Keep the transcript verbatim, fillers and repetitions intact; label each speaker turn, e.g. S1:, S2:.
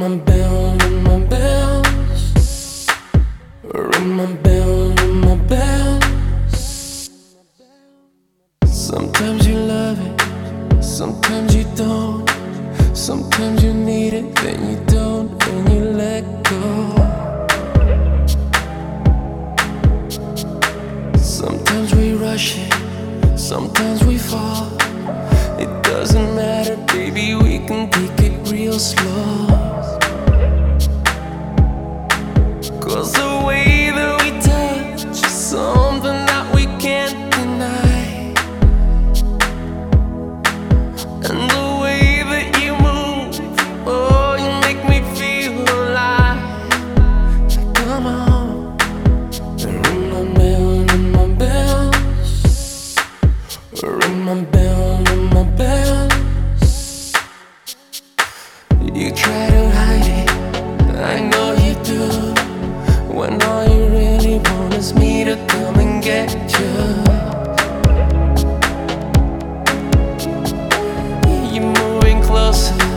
S1: my bell, ring my bells. Ring my bell, ring my bells. Sometimes you love it, sometimes you don't. Sometimes you need it, then you don't, and you let go. Sometimes we rush it, sometimes we fall. It doesn't matter, baby, we can take it real slow. Cause the way that we touch is something that we can't deny. And the way that you move, oh, you make me feel alive. Come on, ring my bell, ring my bells. Ring my bell, ring my bells. You try to hide it, I know you do, when all you really want is me to come and get you. You're moving closer,